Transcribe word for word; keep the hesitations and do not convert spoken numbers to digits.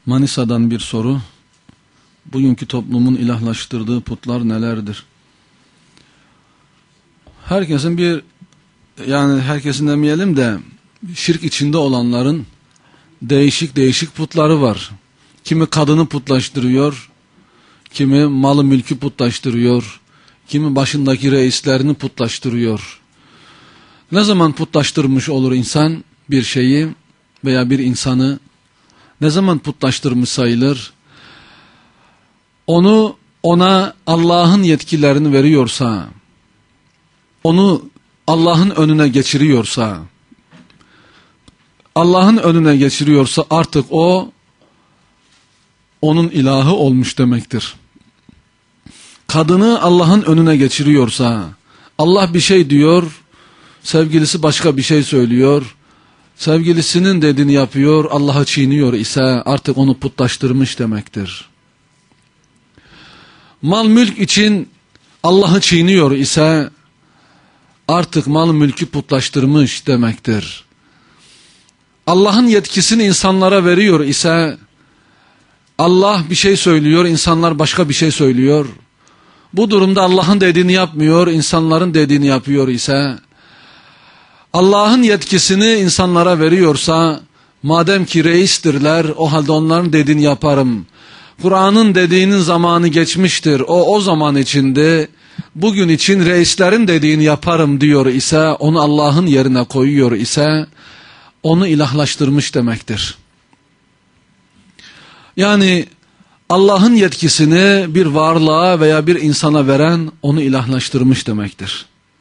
Manisa'dan bir soru. Bugünkü toplumun ilahlaştırdığı putlar nelerdir? Herkesin bir, yani herkesin demeyelim de şirk içinde olanların değişik değişik putları var. Kimi kadını putlaştırıyor, kimi malı mülkü putlaştırıyor, kimi başındaki reislerini putlaştırıyor. Ne zaman putlaştırmış olur insan bir şeyi veya bir insanı? Ne zaman putlaştırmış sayılır? Onu ona Allah'ın yetkilerini veriyorsa, onu Allah'ın önüne geçiriyorsa, Allah'ın önüne geçiriyorsa artık o onun ilahı olmuş demektir. Kadını Allah'ın önüne geçiriyorsa, Allah bir şey diyor, sevgilisi başka bir şey söylüyor, sevgilisinin dediğini yapıyor, Allah'ı çiğniyor ise artık onu putlaştırmış demektir. Mal mülk için Allah'ı çiğniyor ise artık mal mülkü putlaştırmış demektir. Allah'ın yetkisini insanlara veriyor ise, Allah bir şey söylüyor, insanlar başka bir şey söylüyor. Bu durumda Allah'ın dediğini yapmıyor, insanların dediğini yapıyor ise, Allah'ın yetkisini insanlara veriyorsa, madem ki reistirler, o halde onların dediğini yaparım. Kur'an'ın dediğinin zamanı geçmiştir, o o zaman içinde, bugün için reislerin dediğini yaparım diyor ise, onu Allah'ın yerine koyuyor ise, onu ilahlaştırmış demektir. Yani Allah'ın yetkisini bir varlığa veya bir insana veren onu ilahlaştırmış demektir.